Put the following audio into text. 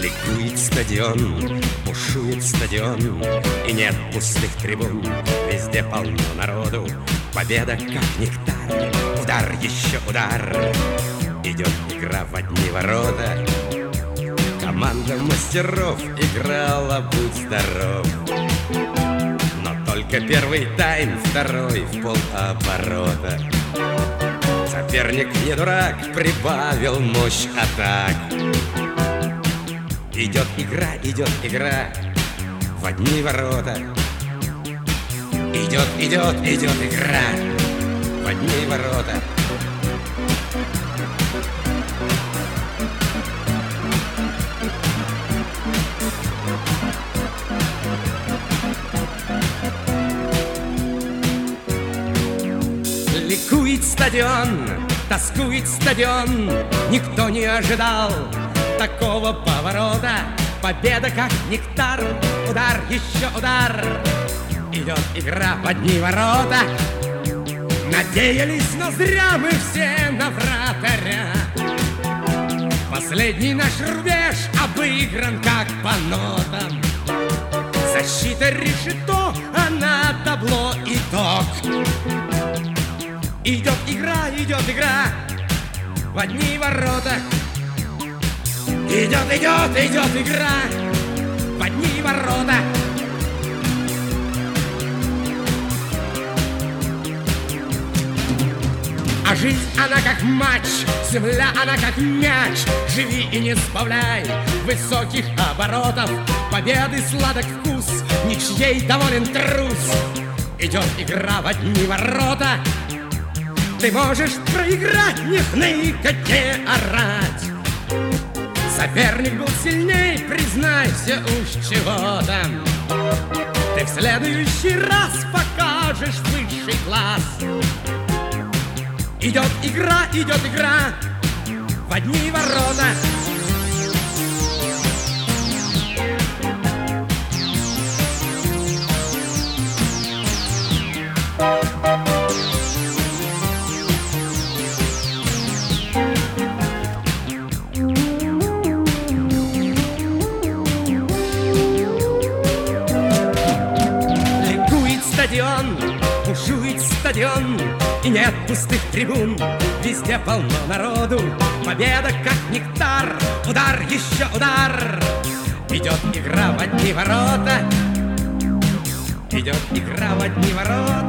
Ликует стадион, бушует стадион, и нет пустых трибун, везде полно народу. Победа как нектар, удар, еще удар. Идет игра в одни ворота. Команда мастеров играла, будь здоров. Но только первый тайм, второй в полоборота. Соперник не дурак, прибавил мощь атак. Идет игра в одни ворота. Идет игра в одни ворота. Ликует стадион, тоскует стадион. Никто не ожидал такого поворота. Победа как нектар, удар, еще удар. Идет игра в одни ворота. Надеялись, но зря мы все на вратаря. Последний наш рубеж обыгран как по нотам. Защита решето, а на табло итог. Идет игра в одни ворота. Идет игра в одни ворота. А жизнь она как матч, земля она как мяч. Живи и не сбавляй высоких оборотов. Победы сладок вкус, ничьей доволен трус. Идет игра в одни ворота. Ты можешь проиграть, не хныкать, не орать. Соперник был сильней, признайся уж чего там. Ты в следующий раз покажешь высший класс. Идет игра в одни ворота. Стадион, бушует стадион, и нет пустых трибун, везде полно народу. Победа как нектар, удар, еще удар. Идет игра в одни ворота. Идет игра в одни ворота.